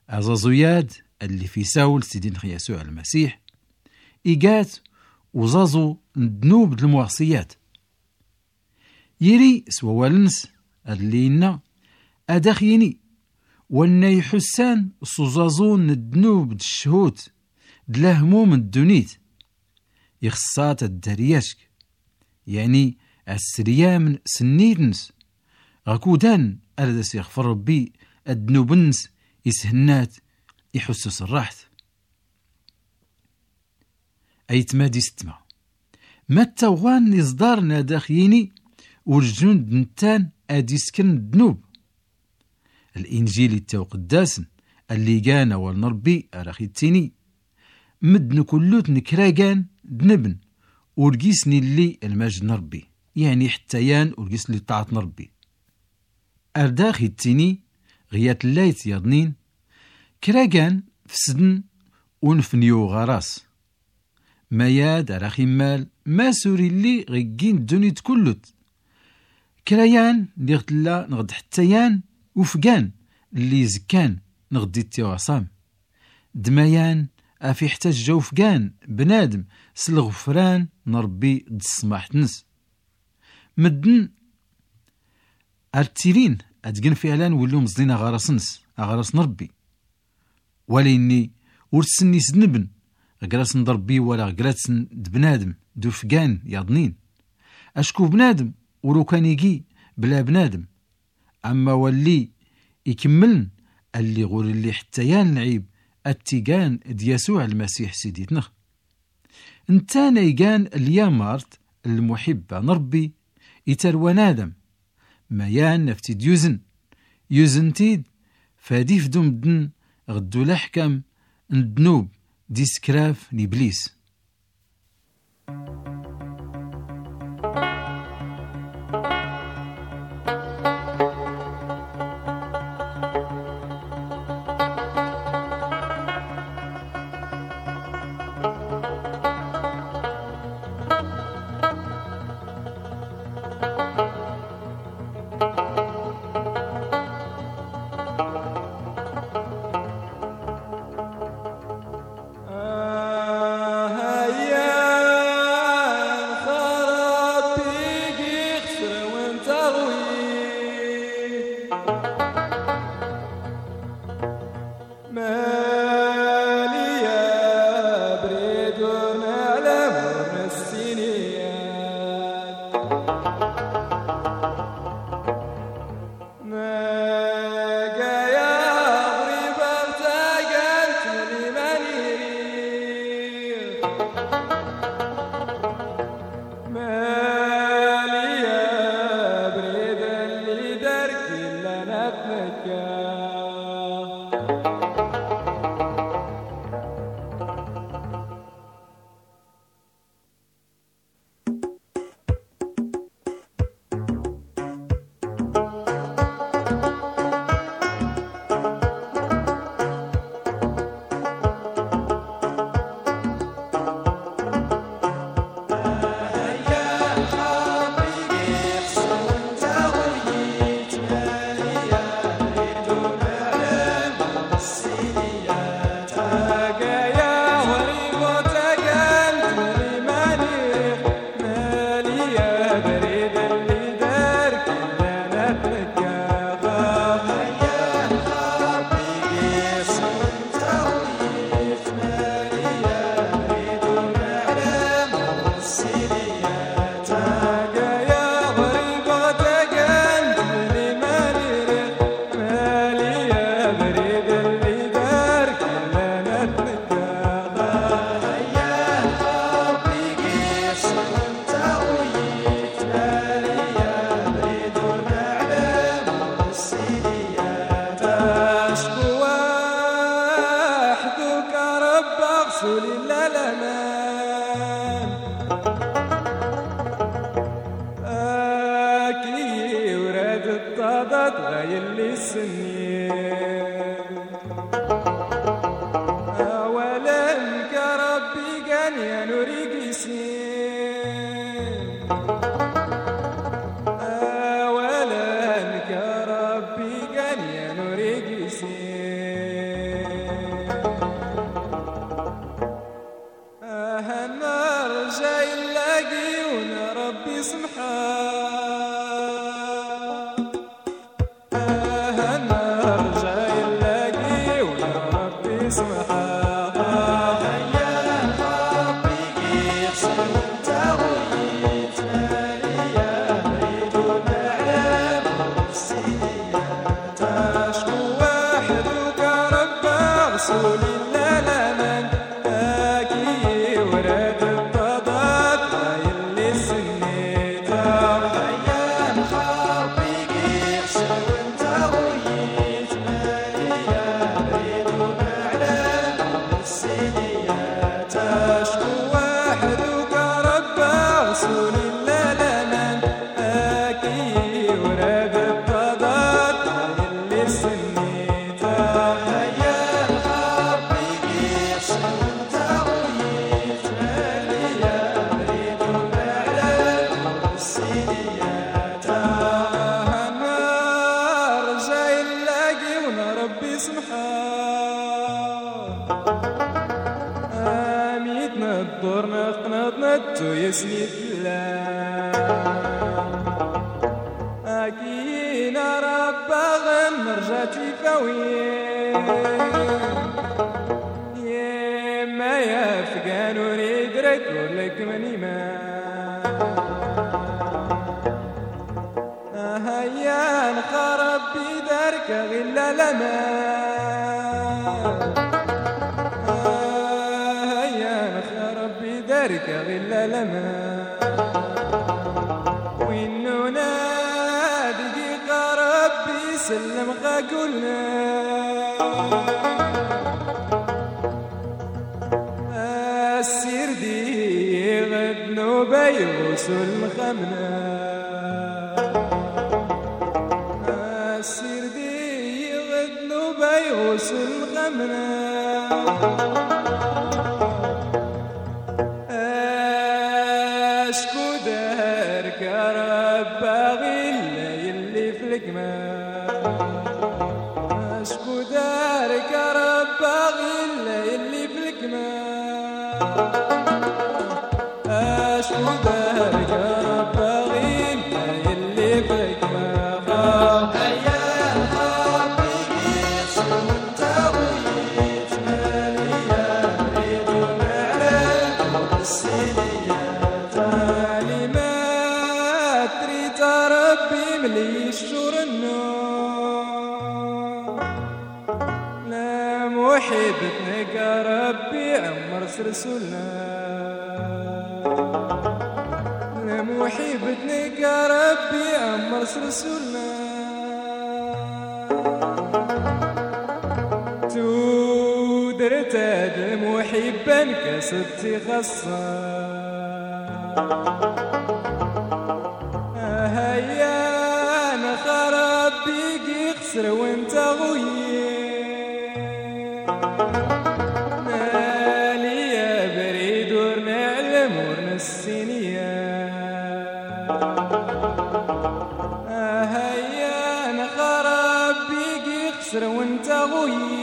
أزازوياد اللي في ساول سيدنا يسوع المسيح إيجات وزازو الذنوب المعصيات يري سوالنس اللينا أدخيني وانا يحسان سوزازون الذنوب الشهوت دلهموم الدنيت يخصات الدرياشك يعني السريام سنيدنس غكودان أردس يغفر ربي الذنوبنس يسهنات يحسس الراحت أيت مادي ستما ما التوغان يصدارنا داخيني والجنود نتان أديسكن الذنوب الإنجيل التو قداسن اللي جانا والنربي أراخيتيني مدن كلوت نكراجان دنبن ورقيسني اللي المجد نربي يعني حتيان ورقيس اللي طاعت نربي أرداخي التيني غيات اللايت يضنين كراجان فسدن ونفنيو غراس ما ياد أراخي مال ما سوري اللي غيقين دونيت كلوت كرايان اللي غتلا نغد حتيان وفقان اللي زكان نغدي التواصام دميان أفي حتاج جوفقان بنادم سلغفران نربي دسماح تنس مدن أرتيرين أتقن فعلا ولو مزدين أغارسنس أغارس نربي وليني ورسني سنبن أقراس نضربي ولا أقراس بنادم دوفقان يضنين أشكو بنادم ولو كان يجي بلا بنادم أما ولي يكملن اللي غور اللي حتيان العيب التيجان ديسوع المسيح سيديتنا انتانا يجان اليامارت المحبة نربي يتروى نادم ميان نفتيد يوزنتيد فاديف دمدن غدو لحكم الذنوب دي سكراف لإبليس أولا كربي قال يا نوري قيسين رسول الله لمن هاكي وراد الطضات اللي سنيتها هيا نخاف بيقيس وانت غيت ماليا بريد ومعلم السنيات تشكو وحدك رب رسول الله لمن هاكي وراد الطضات اللي سنيتها هيا نخاف بيقيس وانت غيت ماليا بريد ومعلم السنيات النار جاي نلاقي ونربي سمحان ميتنا الدور نقنط نتو يسني أكينا ربا غنرجع تيفاوين يما يا فقان ونيدرك ولك مني ما هيا نخرب بدارك غلا لما هيا نخرب بدارك غلا لما وإنه نادي ربي سلم قلنا السير دي غد نوبي وصل مخمنا السير دي غد نوبي وصل مخمنا اشكو دارك يا رب غيل اللي في الكمال اشكو دارك يا رب غيل اللي في الكمال اشكو دارك يا رب غيل اللي في الكمال هيا نخاف بيقيس وانت غيت ماليا بريد ومعلم السنيات كلمات تريد ربي ملي الشور النور لا محبتك يا ربي عمر سرسلنا لا محبتك يا ربي عمر سرسلنا تودرت هذا محبا كسبتي خاصة هيا نخرب بيك خسر وانت غيي مالي يا بريد ورنعلم ورنسينيا هيا نخرب بيك خسر وانت غيي